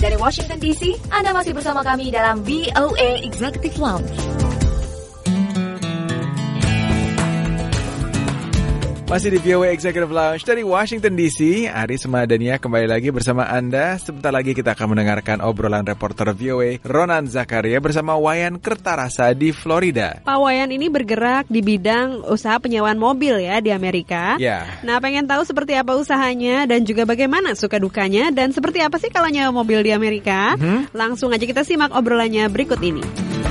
Dari Washington DC, Anda masih bersama kami dalam VOA Executive Lounge. Masih di VOA Executive Lounge dari Washington DC, Aris Madania kembali lagi bersama Anda. Sebentar lagi kita akan mendengarkan obrolan reporter VOA Ronan Zakaria bersama Wayan Kertarasa di Florida. Pak Wayan ini bergerak di bidang usaha penyewaan mobil ya di Amerika. Ya. Nah, pengen tahu seperti apa usahanya dan juga bagaimana suka dukanya dan seperti apa sih kalau nyewa mobil di Amerika. Langsung aja kita simak obrolannya berikut ini.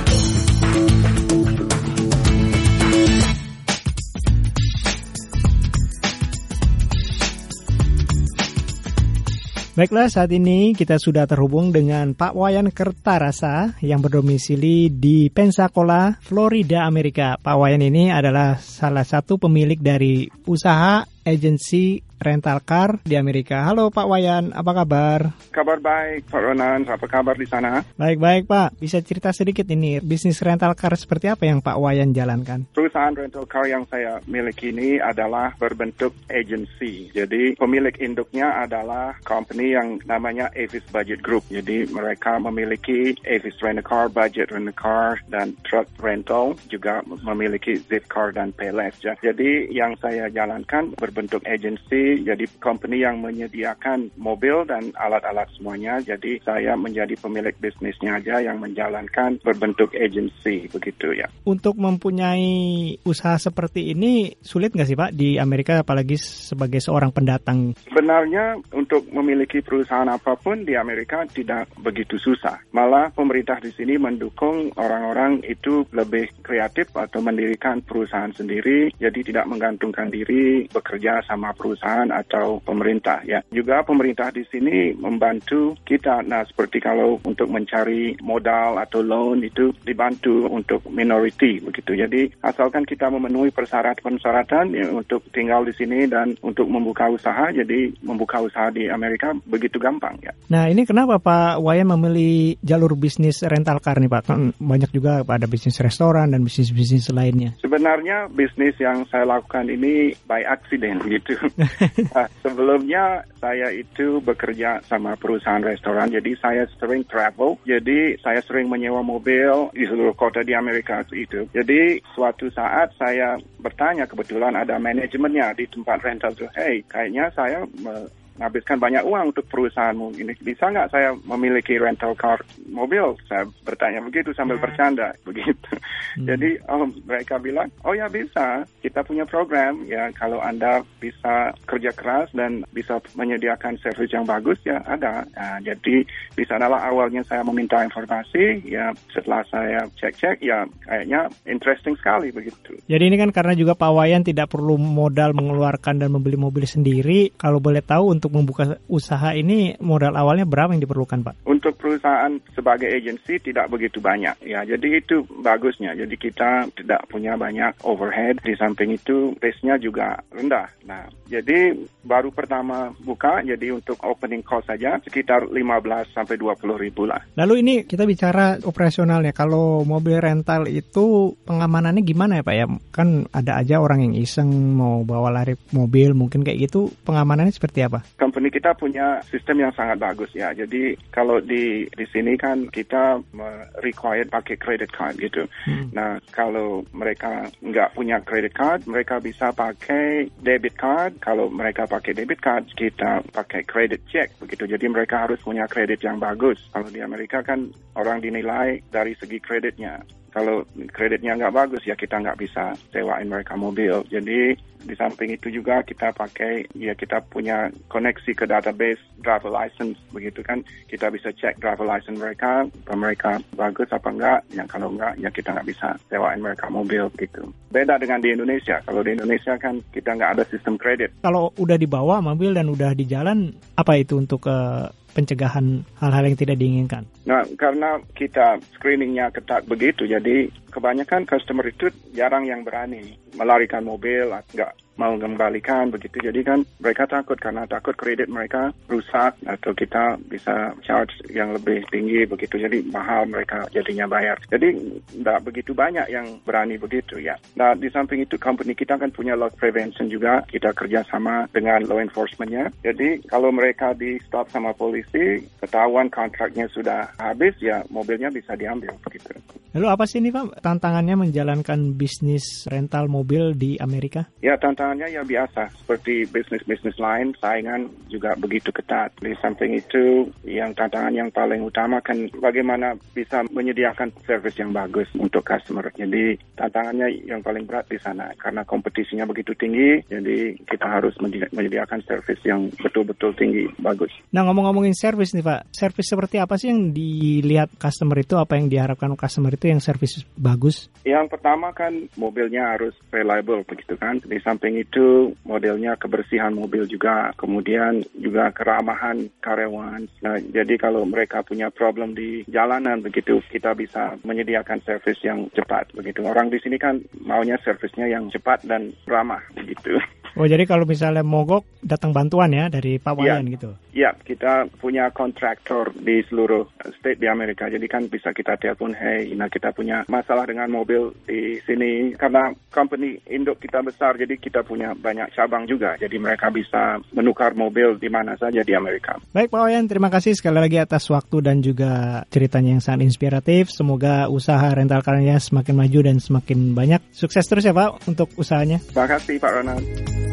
Baiklah, saat ini kita sudah terhubung dengan Pak Wayan Kertarasa yang berdomisili di Pensacola, Florida, Amerika. Pak Wayan ini adalah salah satu pemilik dari usaha agensi rental car di Amerika. Halo Pak Wayan, apa kabar? Kabar baik, Pak Ronan. Apa kabar di sana? Baik-baik Pak. Bisa cerita sedikit ini, bisnis rental car seperti apa yang Pak Wayan jalankan? Perusahaan rental car yang saya miliki ini adalah berbentuk agency. Jadi pemilik induknya adalah company yang namanya Avis Budget Group. Jadi mereka memiliki Avis Rent a Car, Budget Rent a Car, dan Truck Rental. Juga memiliki Zipcar dan Payless. Jadi yang saya jalankan berbentuk agency. Jadi company yang menyediakan mobil dan alat-alat semuanya. Jadi saya menjadi pemilik bisnisnya aja yang menjalankan berbentuk agency begitu ya. Untuk mempunyai usaha seperti ini sulit nggak sih Pak di Amerika, apalagi sebagai seorang pendatang? Sebenarnya untuk memiliki perusahaan apapun di Amerika tidak begitu susah. Malah pemerintah di sini mendukung orang-orang itu lebih kreatif atau mendirikan perusahaan sendiri. Jadi tidak menggantungkan diri bekerja sama perusahaan atau pemerintah ya. Juga pemerintah di sini membantu kita. Nah, seperti kalau untuk mencari modal atau loan itu dibantu untuk minority begitu. Jadi asalkan kita memenuhi persyaratan ya, untuk tinggal di sini dan untuk membuka usaha, jadi membuka usaha di Amerika begitu gampang ya. Nah, ini kenapa Pak Wayan memilih jalur bisnis rental car nih Pak? Kan banyak juga ada bisnis restoran dan bisnis-bisnis lainnya. Sebenarnya bisnis yang saya lakukan ini by accident gitu. Sebelumnya saya itu bekerja sama perusahaan restoran, jadi saya sering travel, jadi saya sering menyewa mobil di seluruh kota di Amerika itu. Jadi suatu saat saya bertanya, kebetulan ada manajemennya di tempat rental itu, hey, kayaknya saya menghabiskan banyak uang untuk perusahaanmu ini. Bisa nggak saya memiliki rental car mobil? Saya bertanya begitu sambil bercanda begitu. Jadi mereka bilang, oh ya bisa. Kita punya program ya, kalau Anda bisa kerja keras dan bisa menyediakan servis yang bagus ya ada. Nah, jadi di sanalah awalnya saya meminta informasi ya. Setelah saya cek-cek ya kayaknya interesting sekali begitu. Jadi ini kan karena juga Pak Wayan tidak perlu modal mengeluarkan dan membeli mobil sendiri. Kalau boleh tahu untuk membuka usaha ini modal awalnya berapa yang diperlukan Pak? Untuk perusahaan sebagai agensi tidak begitu banyak ya. Jadi itu bagusnya. Jadi kita tidak punya banyak overhead. Di samping itu risknya juga rendah. Nah, jadi baru pertama buka, jadi untuk opening cost saja sekitar 15 sampai 20 ribu lah. Lalu ini kita bicara operasionalnya. Kalau mobil rental itu pengamanannya gimana ya Pak ya? Kan ada aja orang yang iseng mau bawa lari mobil mungkin kayak gitu. Pengamanannya seperti apa? Company kita punya sistem yang sangat bagus ya. Jadi kalau di sini kan kita required pakai credit card gitu. Nah, kalau mereka nggak punya credit card, mereka bisa pakai debit card. Kalau mereka pakai debit card, kita pakai credit check begitu. Jadi mereka harus punya kredit yang bagus. Kalau di Amerika kan orang dinilai dari segi kreditnya. Kalau kreditnya nggak bagus ya kita nggak bisa sewain mereka mobil. Jadi di samping itu juga kita pakai, ya kita punya koneksi ke database driver license begitu kan. Kita bisa cek driver license mereka, apa mereka bagus apa enggak. Yang kalau enggak ya kita nggak bisa sewain mereka mobil gitu. Beda dengan di Indonesia. Kalau di Indonesia kan kita nggak ada sistem kredit. Kalau udah dibawa mobil dan udah di jalan, apa itu untuk pencegahan hal-hal yang tidak diinginkan? Nah, karena kita screeningnya ketat begitu, jadi kebanyakan customer itu jarang yang berani melarikan mobil, mau mengembalikan begitu. Jadi kan mereka takut karena takut kredit mereka rusak atau kita bisa charge yang lebih tinggi begitu. Jadi mahal mereka jadinya bayar. Jadi tidak begitu banyak yang berani begitu ya. Nah di samping itu company kita kan punya loss prevention juga. Kita kerjasama dengan law enforcement-nya. Jadi kalau mereka di stop sama polisi, ketahuan kontraknya sudah habis ya mobilnya bisa diambil begitu. Lalu apa sih ini Pak tantangannya menjalankan bisnis rental mobil di Amerika? Ya tantangannya ya biasa seperti bisnis-bisnis lain, saingan juga begitu ketat. Di samping itu yang tantangan yang paling utama kan bagaimana bisa menyediakan service yang bagus untuk customer. Jadi tantangannya yang paling berat di sana karena kompetisinya begitu tinggi, jadi kita harus menyediakan service yang betul-betul tinggi, bagus. Nah ngomong-ngomongin service nih Pak, service seperti apa sih yang dilihat customer itu, apa yang diharapkan customer itu yang service bagus? Yang pertama kan mobilnya harus reliable begitu kan. Di samping itu modelnya kebersihan mobil juga, kemudian juga keramahan karyawan. Nah, jadi kalau mereka punya problem di jalanan begitu, kita bisa menyediakan service yang cepat begitu. Orang di sini kan maunya servicenya yang cepat dan ramah begitu. Oh jadi kalau misalnya mogok datang bantuan ya dari Pak Wayan gitu? Ya, kita punya kontraktor di seluruh state di Amerika. Jadi kan bisa kita telepon, hey, kita punya masalah dengan mobil di sini. Karena company induk kita besar, jadi kita punya banyak cabang juga. Jadi mereka bisa menukar mobil di mana saja di Amerika. Baik Pak Wayan, terima kasih sekali lagi atas waktu dan juga ceritanya yang sangat inspiratif. Semoga usaha rental car-nya semakin maju dan semakin banyak. Sukses terus ya Pak untuk usahanya. Terima kasih Pak Ronald.